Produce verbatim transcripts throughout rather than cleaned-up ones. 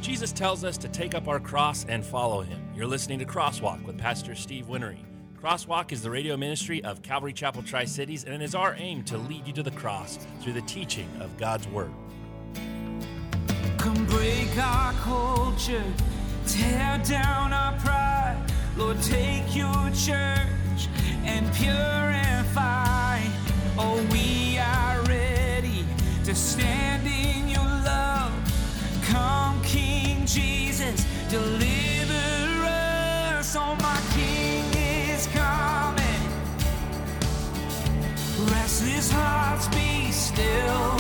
Jesus tells us to take up our cross and follow him. You're listening to Crosswalk with Pastor Steve Winnery. Crosswalk is the radio ministry of Calvary Chapel Tri-Cities, and it is our aim to lead you to the cross through the teaching of God's Word. Come break our culture, tear down our pride. Lord, take your church and purify. Oh, we are ready to stand in your love. Come, King Jesus, deliver us. Oh, my King is coming. Restless hearts be still.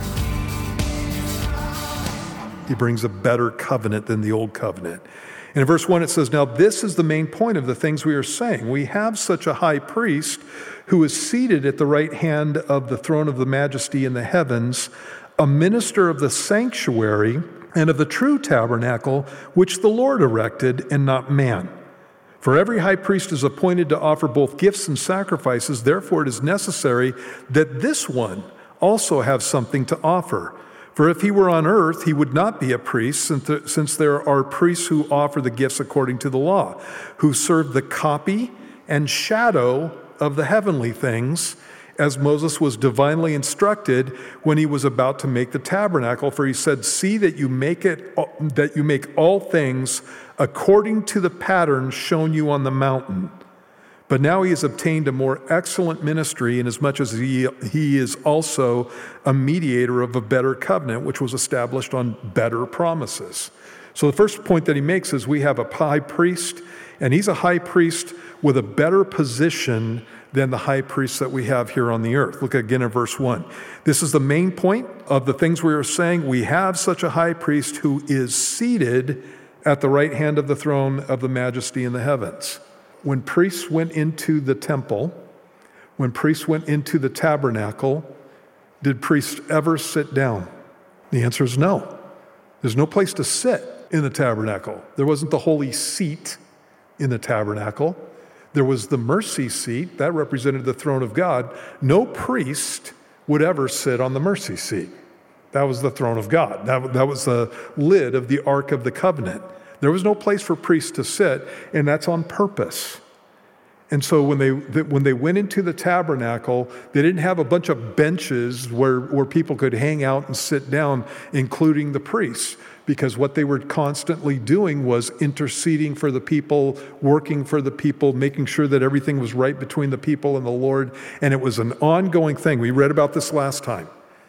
He brings a better covenant than the old covenant. And in verse one it says, now this is the main point of the things we are saying. We have such a high priest who is seated at the right hand of the throne of the majesty in the heavens, a minister of the sanctuary and of the true tabernacle, which the Lord erected and not man. For every high priest is appointed to offer both gifts and sacrifices. Therefore it is necessary that this one also have something to offer. For if he were on earth, he would not be a priest, since there are priests who offer the gifts according to the law, who serve the copy and shadow of the heavenly things, as Moses was divinely instructed when he was about to make the tabernacle. For he said, see that you make it, that you make all things according to the pattern shown you on the mountain. But now he has obtained a more excellent ministry, inasmuch as he, he is also a mediator of a better covenant, which was established on better promises. So the first point that he makes is we have a high priest, and he's a high priest with a better position than the high priest that we have here on the earth. Look again at verse one. This is the main point of the things we are saying. We have such a high priest who is seated at the right hand of the throne of the majesty in the heavens. When priests went into the temple, when priests went into the tabernacle, did priests ever sit down? The answer is no. There's no place to sit in the tabernacle. There wasn't the holy seat in the tabernacle. There was the mercy seat. That represented the throne of God. No priest would ever sit on the mercy seat. That was the throne of God. That, that was the lid of the Ark of the Covenant. There was no place for priests to sit, and that's on purpose. And so when they when they went into the tabernacle, they didn't have a bunch of benches where, where people could hang out and sit down, including the priests, because what they were constantly doing was interceding for the people, working for the people, making sure that everything was right between the people and the Lord. And it was an ongoing thing. We read about this last time.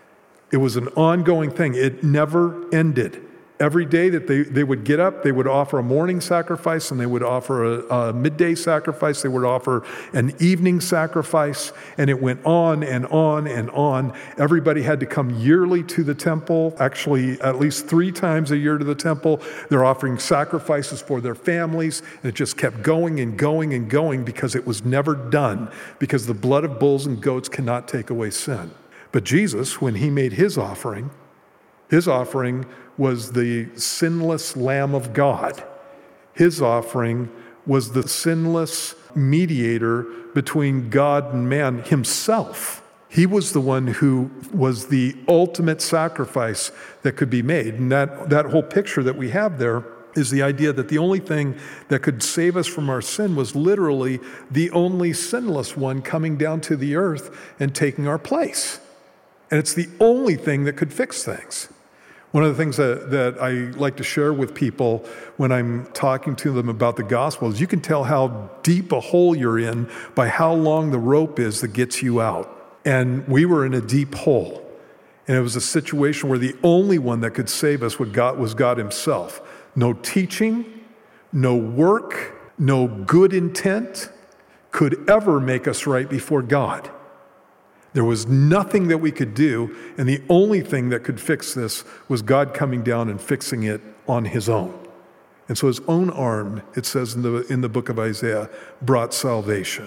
It was an ongoing thing. It never ended. Every day that they, they would get up, they would offer a morning sacrifice, and they would offer a, a midday sacrifice. They would offer an evening sacrifice, and it went on and on and on. Everybody had to come yearly to the temple, actually at least three times a year to the temple. They're offering sacrifices for their families, and it just kept going and going and going because it was never done, because the blood of bulls and goats cannot take away sin. But Jesus, when he made his offering, his offering was the sinless Lamb of God. His offering was the sinless mediator between God and man himself. He was the one who was the ultimate sacrifice that could be made. And that, that whole picture that we have there is the idea that the only thing that could save us from our sin was literally the only sinless one coming down to the earth and taking our place. And it's the only thing that could fix things. One of the things that, that I like to share with people when I'm talking to them about the gospel is you can tell how deep a hole you're in by how long the rope is that gets you out. And we were in a deep hole. And it was a situation where the only one that could save us was God, was God himself. No teaching, no work, no good intent could ever make us right before God. There was nothing that we could do, and the only thing that could fix this was God coming down and fixing it on his own. And so his own arm, it says in the in the book of Isaiah, brought salvation.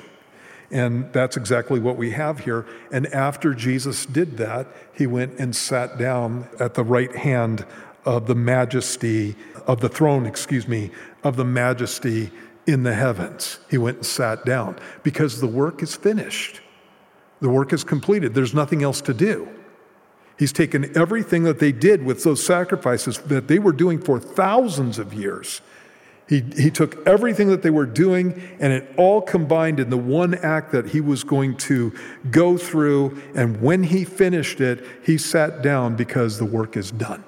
And that's exactly what we have here. And after Jesus did that, he went and sat down at the right hand of the majesty, of the throne, excuse me, of the majesty in the heavens. He went and sat down because the work is finished. The work is completed. There's nothing else to do. He's taken everything that they did with those sacrifices that they were doing for thousands of years. He, he took everything that they were doing, and it all combined in the one act that he was going to go through. And when he finished it, he sat down because the work is done.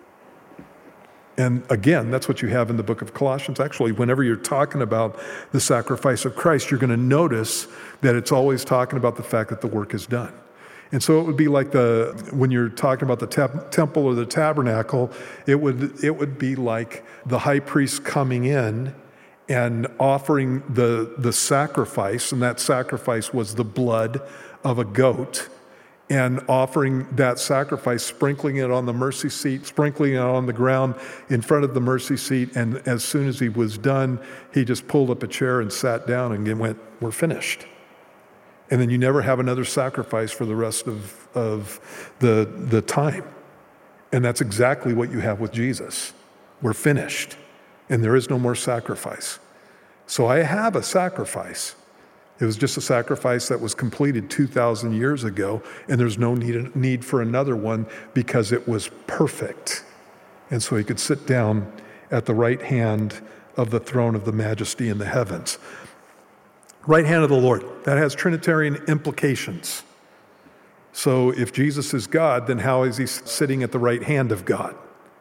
And again, that's what you have in the book of Colossians. Actually, whenever you're talking about the sacrifice of Christ, you're going to notice that it's always talking about the fact that the work is done. And so it would be like the when you're talking about the te- temple or the tabernacle, it would it would be like the high priest coming in and offering the the sacrifice, and that sacrifice was the blood of a goat, and offering that sacrifice, sprinkling it on the mercy seat, sprinkling it on the ground in front of the mercy seat, and as soon as he was done, he just pulled up a chair and sat down and went, "We're finished." And then you never have another sacrifice for the rest of, of the, the time. And that's exactly what you have with Jesus. We're finished, and there is no more sacrifice. So I have a sacrifice. It was just a sacrifice that was completed two thousand years ago, and there's no need, need for another one because it was perfect. And so he could sit down at the right hand of the throne of the majesty in the heavens. Right hand of the Lord, that has Trinitarian implications. So if Jesus is God, then how is he sitting at the right hand of God?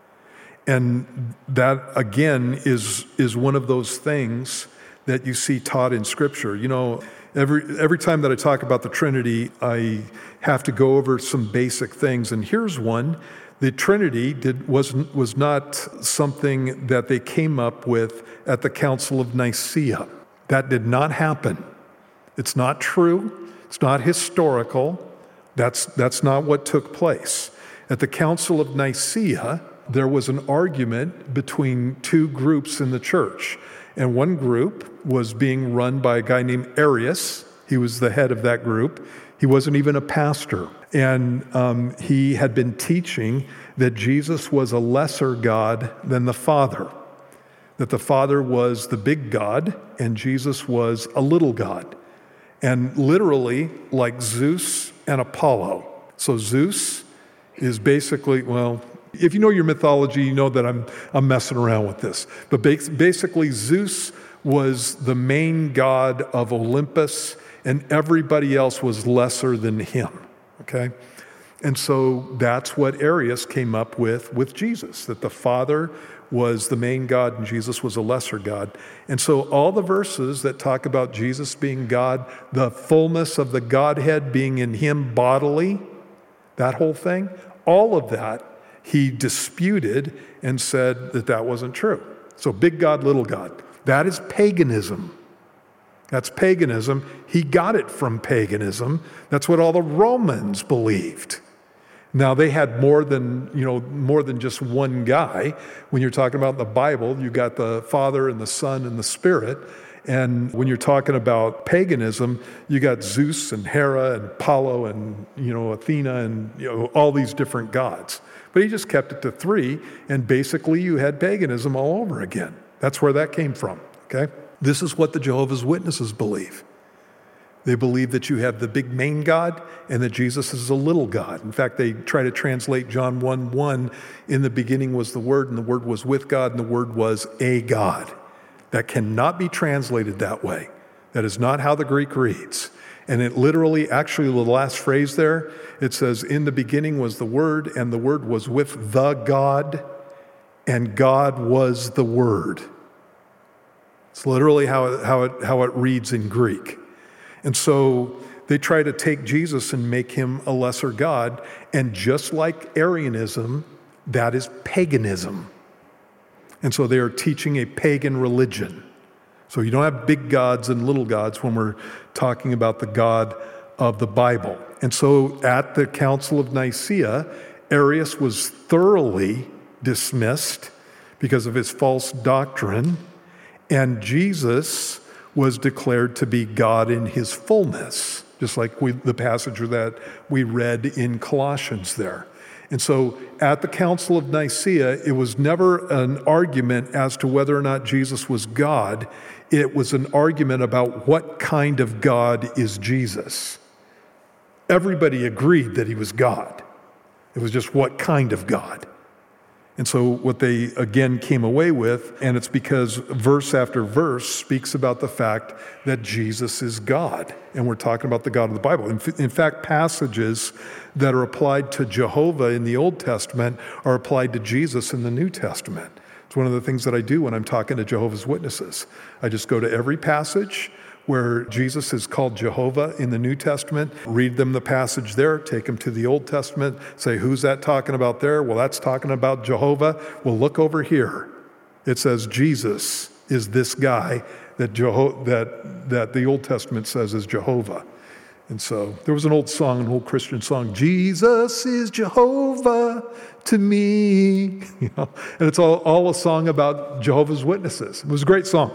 And that, again, is, is one of those things that you see taught in Scripture. You know, every, every time that I talk about the Trinity, I have to go over some basic things. And here's one. The Trinity did, wasn't, was not something that they came up with at the Council of Nicaea. That did not happen. It's not true. It's not historical. That's, that's not what took place. At the Council of Nicaea, there was an argument between two groups in the church. And one group was being run by a guy named Arius. He was the head of that group. He wasn't even a pastor. And um, he had been teaching that Jesus was a lesser God than the Father. That the Father was the big God and Jesus was a little God. And literally like Zeus and Apollo. So Zeus is basically, well, if you know your mythology, you know that I'm, I'm messing around with this. But basically Zeus was the main god of Olympus and everybody else was lesser than him, okay? And so that's what Arius came up with with Jesus, that the Father was the main God and Jesus was a lesser God. And so all the verses that talk about Jesus being God, the fullness of the Godhead being in him bodily, that whole thing, all of that he disputed and said that that wasn't true. So big God, little God, that is paganism. That's paganism. He got it from paganism. That's what all the Romans believed. Now they had more than, you know, more than just one guy. When you're talking about the Bible, you got the Father and the Son and the Spirit. And when you're talking about paganism, you got Zeus and Hera and Apollo and, you know, Athena and, you know, all these different gods. But he just kept it to three, and basically you had paganism all over again. That's where that came from, okay? This is what the Jehovah's Witnesses believe. They believe that you have the big main God and that Jesus is a little God. In fact, they try to translate John one one, in the beginning was the Word, and the Word was with God, and the Word was a God. That cannot be translated that way. That is not how the Greek reads. And it literally, actually the last phrase there, it says, in the beginning was the Word, and the Word was with the God, and God was the Word. It's literally how it, how it, how it reads in Greek. And so they try to take Jesus and make him a lesser God. And just like Arianism, that is paganism. And so they are teaching a pagan religion. So you don't have big gods and little gods when we're talking about the God of the Bible. And so at the Council of Nicaea, Arius was thoroughly dismissed because of his false doctrine. And Jesus was declared to be God in his fullness, just like we, the passage that we read in Colossians there. And so at the Council of Nicaea, it was never an argument as to whether or not Jesus was God. It was an argument about what kind of God is Jesus. Everybody agreed that he was God. It was just what kind of God. And so what they, again, came away with, and it's because verse after verse speaks about the fact that Jesus is God. And we're talking about the God of the Bible. In, in fact, passages that are applied to Jehovah in the Old Testament are applied to Jesus in the New Testament. It's one of the things that I do when I'm talking to Jehovah's Witnesses. I just go to every passage where Jesus is called Jehovah in the New Testament, read them the passage there, take them to the Old Testament, say, who's that talking about there? Well, that's talking about Jehovah. Well, look over here. It says Jesus is this guy that Jeho- that that the Old Testament says is Jehovah. And so there was an old song, an old Christian song, Jesus is Jehovah to me. You know, and it's all, all a song about Jehovah's Witnesses. It was a great song.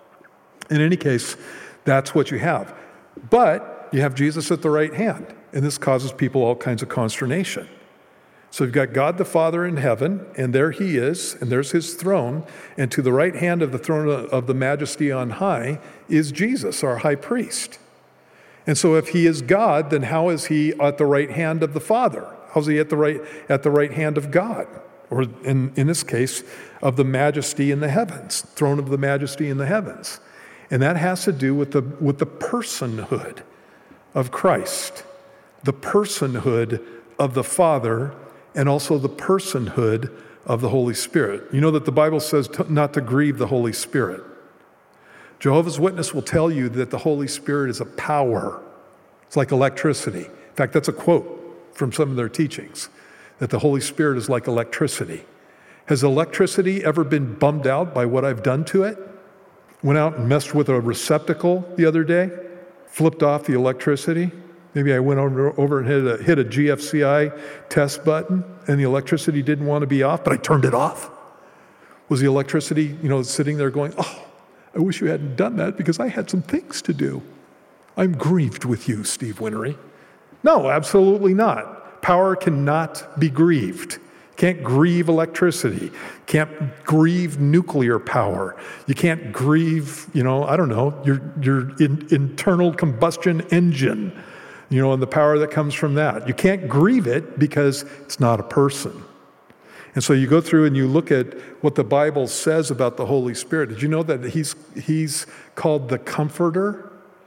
In any case, that's what you have. But you have Jesus at the right hand, and this causes people all kinds of consternation. So you've got God the Father in heaven, and there he is, and there's his throne, and to the right hand of the throne of the majesty on high is Jesus, our high priest. And so if he is God, then how is he at the right hand of the Father? How's he at the right at the right hand of God? Or in, in this case, of the majesty in the heavens, throne of the majesty in the heavens. And that has to do with the with the personhood of Christ, the personhood of the Father, and also the personhood of the Holy Spirit. You know that the Bible says to, not to grieve the Holy Spirit. Jehovah's Witness will tell you that the Holy Spirit is a power. It's like electricity. In fact, that's a quote from some of their teachings, that the Holy Spirit is like electricity. Has electricity ever been bummed out by what I've done to it? Went out and messed with a receptacle the other day, flipped off the electricity. Maybe I went over, over and hit a, hit a G F C I test button, and the electricity didn't want to be off, but I turned it off. Was the electricity, you know, sitting there going, oh, I wish you hadn't done that because I had some things to do. I'm grieved with you, Steve Winnery. No, absolutely not. Power cannot be grieved. Can't grieve electricity. Can't grieve nuclear power. You can't grieve, you know, I don't know, your your in, internal combustion engine, you know, and the power that comes from that. You can't grieve it because it's not a person. And so you go through and you look at what the Bible says about the Holy Spirit. Did you know that he's he's called the Comforter?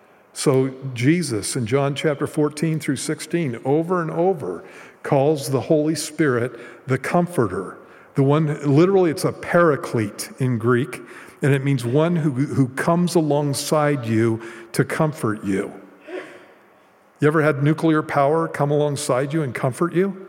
So Jesus in John chapter fourteen through sixteen, over and over, calls the Holy Spirit the Comforter. The one, literally it's a paraclete in Greek, and it means one who, who comes alongside you to comfort you. You ever had nuclear power come alongside you and comfort you?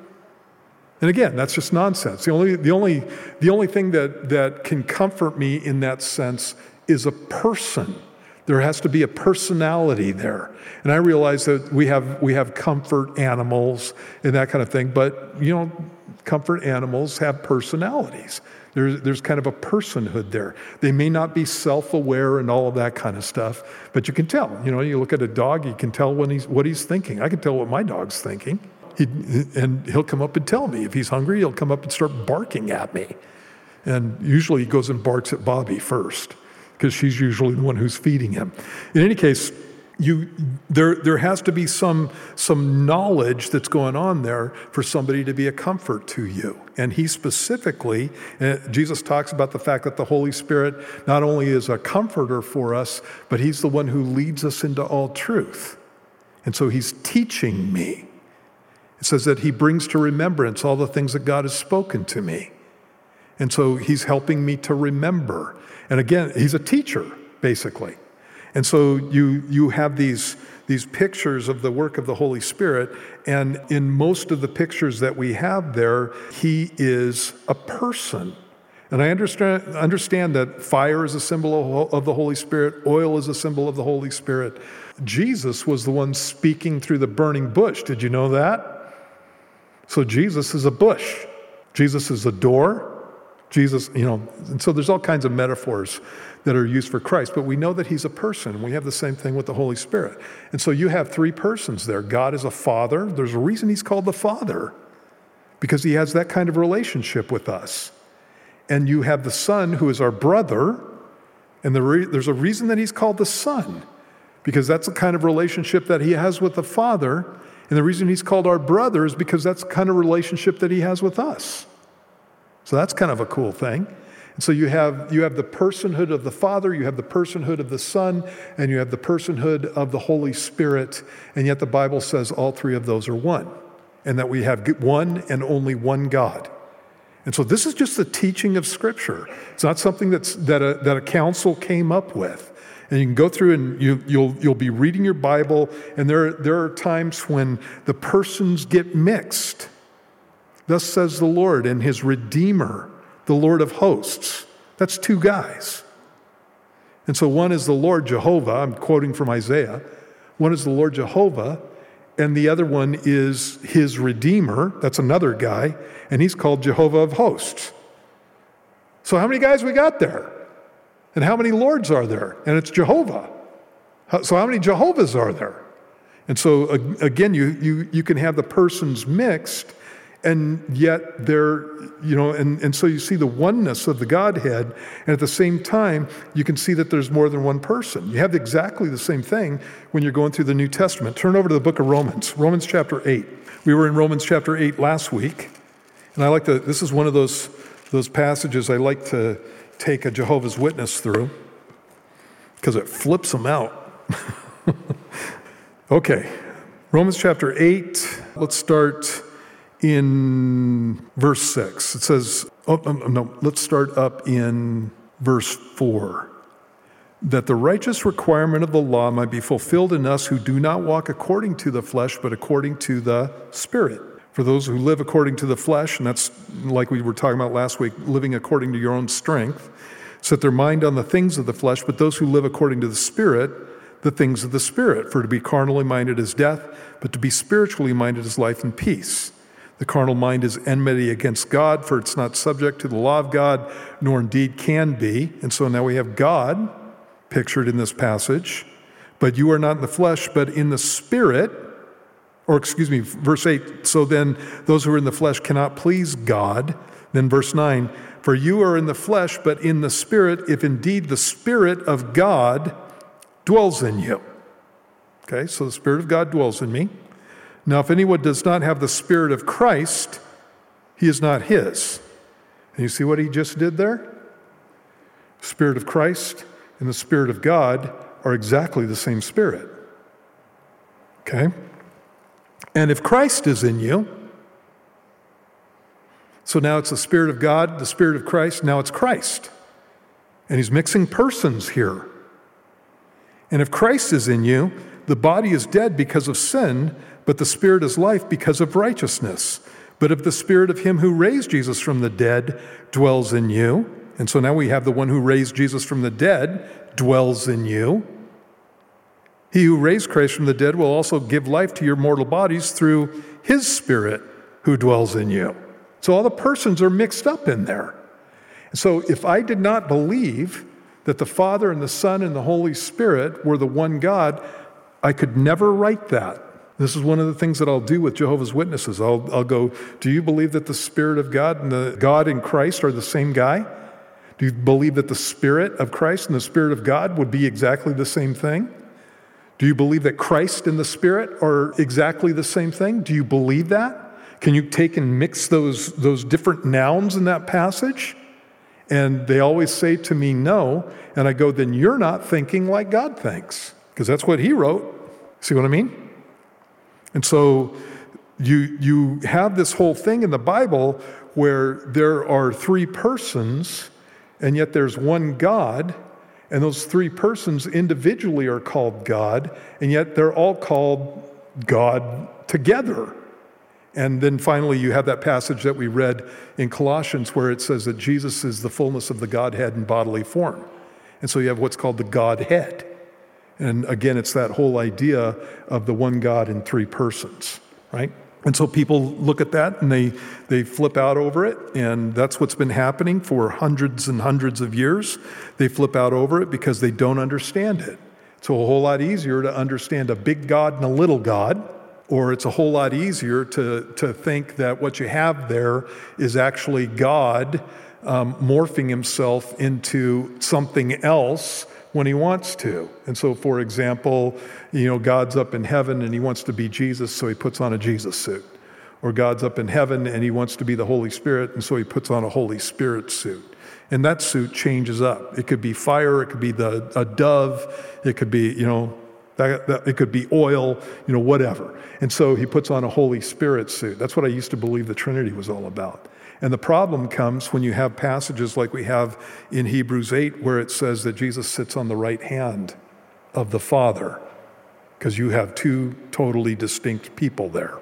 And again, that's just nonsense. The only, the only, the only thing that, that can comfort me in that sense is a person. There has to be a personality there. And I realize that we have we have comfort animals and that kind of thing, but you know, comfort animals have personalities. There's, there's kind of a personhood there. They may not be self-aware and all of that kind of stuff, but you can tell. You know, you look at a dog, you can tell when he's what he's thinking. I can tell what my dog's thinking. He, and he'll come up and tell me. If he's hungry, he'll come up and start barking at me. And usually he goes and barks at Bobby first, because she's usually the one who's feeding him. In any case, you there there has to be some some knowledge that's going on there for somebody to be a comfort to you. And he specifically, uh, Jesus talks about the fact that the Holy Spirit not only is a comforter for us, but he's the one who leads us into all truth. And so he's teaching me. It says that he brings to remembrance all the things that God has spoken to me. And so he's helping me to remember. And again, he's a teacher, basically. And so you you have these, these pictures of the work of the Holy Spirit, and in most of the pictures that we have there, he is a person. And I understand, understand that fire is a symbol of, of the Holy Spirit, oil is a symbol of the Holy Spirit. Jesus was the one speaking through the burning bush. Did you know that? So Jesus is a bush. Jesus is a door. Jesus, you know, and so there's all kinds of metaphors that are used for Christ, but we know that he's a person. We have the same thing with the Holy Spirit. And so you have three persons there. God is a father. There's a reason he's called the Father, because he has that kind of relationship with us. And you have the Son, who is our brother, and the re- there's a reason that he's called the Son, because that's the kind of relationship that he has with the Father. And the reason he's called our brother is because that's the kind of relationship that he has with us. So that's kind of a cool thing. And so you have you have the personhood of the Father, you have the personhood of the Son, and you have the personhood of the Holy Spirit, and yet the Bible says all three of those are one, and that we have one and only one God. And so this is just the teaching of Scripture. It's not something that's that a, that a council came up with. And you can go through and you, you'll you'll be reading your Bible, and there there are times when the persons get mixed. Thus says the Lord and his Redeemer, the Lord of hosts. That's two guys. And so one is the Lord Jehovah, I'm quoting from Isaiah. One is the Lord Jehovah, and the other one is his Redeemer. That's another guy, and he's called Jehovah of hosts. So how many guys we got there? And how many lords are there? And it's Jehovah. So how many Jehovahs are there? And so again, you you you can have the persons mixed, and yet they're, you know, and, and so you see the oneness of the Godhead, and at the same time, you can see that there's more than one person. You have exactly the same thing when you're going through the New Testament. Turn over to the book of Romans, Romans chapter eight. We were in Romans chapter eight last week, and I like to, this is one of those, those passages I like to take a Jehovah's Witness through, because it flips them out. Okay, Romans chapter eight, let's start in verse six. It says, oh, no, let's start up in verse four. That the righteous requirement of the law might be fulfilled in us who do not walk according to the flesh, but according to the Spirit. For those who live according to the flesh, and that's like we were talking about last week, living according to your own strength, set their mind on the things of the flesh, but those who live according to the Spirit, the things of the Spirit. For to be carnally minded is death, but to be spiritually minded is life and peace. The carnal mind is enmity against God, for it's not subject to the law of God, nor indeed can be. And so now we have God pictured in this passage. But you are not in the flesh, but in the Spirit. Or excuse me, verse eight. So then those who are in the flesh cannot please God. Then verse nine. For you are in the flesh, but in the Spirit, if indeed the Spirit of God dwells in you. Okay, so the Spirit of God dwells in me. Now, if anyone does not have the Spirit of Christ, he is not his. And you see what he just did there? Spirit of Christ and the Spirit of God are exactly the same Spirit. Okay? And if Christ is in you, so now it's the Spirit of God, the Spirit of Christ, now it's Christ. And he's mixing persons here. And if Christ is in you, the body is dead because of sin, but the Spirit is life because of righteousness. But if the Spirit of him who raised Jesus from the dead dwells in you, and so now we have the one who raised Jesus from the dead dwells in you, he who raised Christ from the dead will also give life to your mortal bodies through his Spirit who dwells in you. So all the persons are mixed up in there. So if I did not believe that the Father and the Son and the Holy Spirit were the one God, I could never write that. This is one of the things that I'll do with Jehovah's Witnesses. I'll, I'll go, do you believe that the Spirit of God and the God in Christ are the same guy? Do you believe that the Spirit of Christ and the Spirit of God would be exactly the same thing? Do you believe that Christ and the Spirit are exactly the same thing? Do you believe that? Can you take and mix those, those different nouns in that passage? And they always say to me, no. And I go, then you're not thinking like God thinks, because that's what he wrote. See what I mean? And so you, you have this whole thing in the Bible where there are three persons, and yet there's one God, and those three persons individually are called God, and yet they're all called God together. And then finally, you have that passage that we read in Colossians where it says that Jesus is the fullness of the Godhead in bodily form. And so you have what's called the Godhead. And again, it's that whole idea of the one God in three persons, right? And so people look at that and they, they flip out over it, and that's what's been happening for hundreds and hundreds of years. They flip out over it because they don't understand it. It's a whole lot easier to understand a big God and a little God, or it's a whole lot easier to, to think that what you have there is actually God um, morphing himself into something else when he wants to. And so, for example, you know, God's up in heaven and he wants to be Jesus, so he puts on a Jesus suit. Or God's up in heaven and he wants to be the Holy Spirit, and so he puts on a Holy Spirit suit. And that suit changes up. It could be fire, it could be the a dove, it could be, you know, that, that, it could be oil, you know, whatever. And so he puts on a Holy Spirit suit. That's what I used to believe the Trinity was all about. And the problem comes when you have passages like we have in Hebrews eight, where it says that Jesus sits on the right hand of the Father, because you have two totally distinct people there.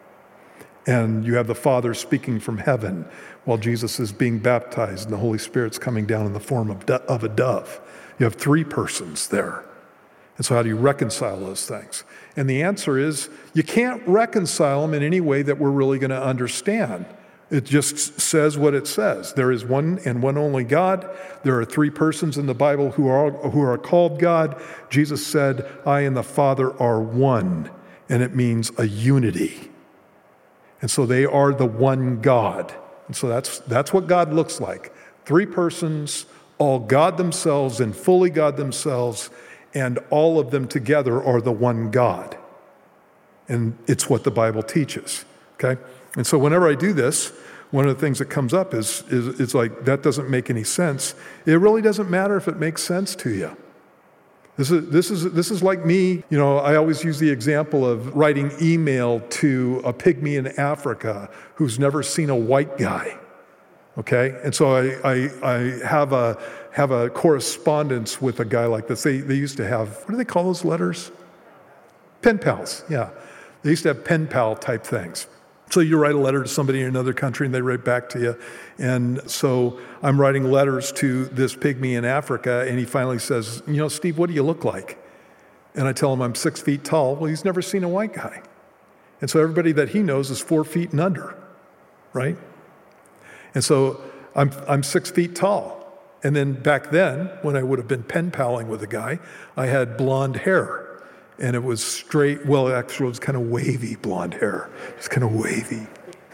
And you have the Father speaking from heaven while Jesus is being baptized and the Holy Spirit's coming down in the form of, do- of a dove. You have three persons there. And so how do you reconcile those things? And the answer is you can't reconcile them in any way that we're really going to understand. It just says what it says. There is one and one only God. There are three persons in the Bible who are, who are called God. Jesus said, I and the Father are one. And it means a unity. And so they are the one God. And so that's that's what God looks like. Three persons, all God themselves and fully God themselves, and all of them together are the one God. And it's what the Bible teaches, okay? And so whenever I do this, one of the things that comes up is, is it's like, that doesn't make any sense. It really doesn't matter if it makes sense to you. This is, this is, this is like me, you know, I always use the example of writing email to a pygmy in Africa who's never seen a white guy, okay? And so I, I, I have a have a correspondence with a guy like this. They, they used to have, what do they call those letters? Pen pals, yeah. They used to have pen pal type things. So you write a letter to somebody in another country and they write back to you. And so I'm writing letters to this pygmy in Africa, and he finally says, you know, Steve, what do you look like? And I tell him I'm six feet tall. Well, he's never seen a white guy. And so everybody that he knows is four feet and under, right? And so I'm I'm six feet tall. And then back then, when I would have been pen paling with a guy, I had blonde hair. And it was straight, well, actually it was kind of wavy blonde hair. Just kind of wavy.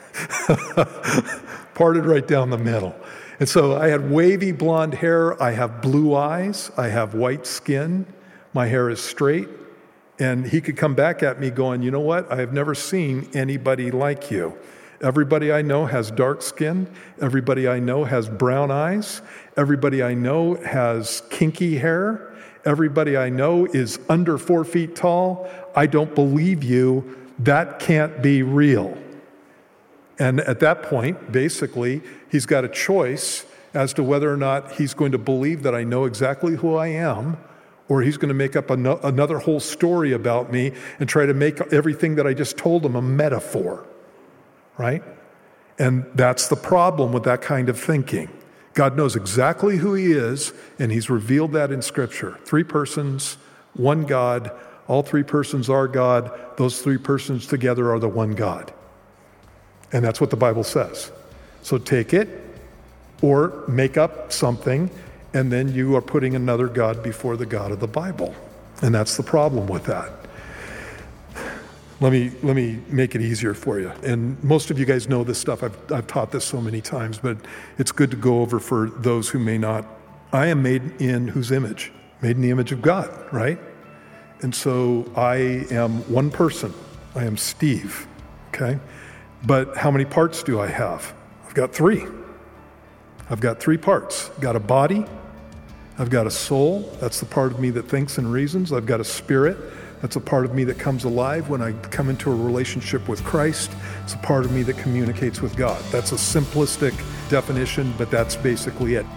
Parted right down the middle. And so I had wavy blonde hair. I have blue eyes. I have white skin. My hair is straight. And he could come back at me going, you know what? I have never seen anybody like you. Everybody I know has dark skin. Everybody I know has brown eyes. Everybody I know has kinky hair. Everybody I know is under four feet tall. I don't believe you. That can't be real. And at that point, basically, he's got a choice as to whether or not he's going to believe that I know exactly who I am, or he's going to make up an- another whole story about me and try to make everything that I just told him a metaphor, right? And that's the problem with that kind of thinking. God knows exactly who he is, and he's revealed that in Scripture. Three persons, one God. All three persons are God. Those three persons together are the one God. And that's what the Bible says. So take it or make up something, and then you are putting another God before the God of the Bible. And that's the problem with that. Let me let me make it easier for you. And most of you guys know this stuff. I've I've taught this so many times, but it's good to go over for those who may not. I am made in whose image? Made in the image of God, right? And so I am one person. I am Steve, okay? But how many parts do I have? I've got three. I've got three parts. I've got a body. I've got a soul. That's the part of me that thinks and reasons. I've got a spirit. That's a part of me that comes alive when I come into a relationship with Christ. It's a part of me that communicates with God. That's a simplistic definition, but that's basically it.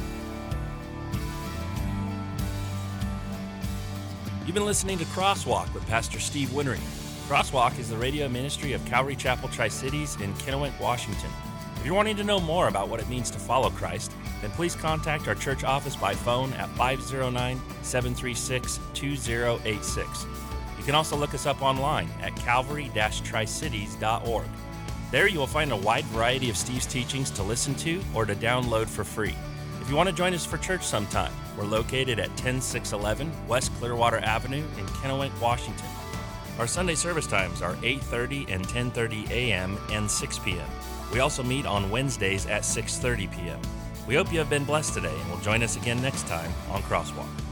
You've been listening to Crosswalk with Pastor Steve Winnery. Crosswalk is the radio ministry of Calvary Chapel Tri-Cities in Kennewick, Washington. If you're wanting to know more about what it means to follow Christ, then please contact our church office by phone at five oh nine, seven three six, two oh eight six. You can also look us up online at calvary dash tri cities dot org. There you will find a wide variety of Steve's teachings to listen to or to download for free. If you want to join us for church sometime, we're located at ten six eleven West Clearwater Avenue in Kennewick, Washington. Our Sunday service times are eight thirty and ten thirty a.m. and six p.m. We also meet on Wednesdays at six thirty p.m. We hope you have been blessed today and will join us again next time on Crosswalk.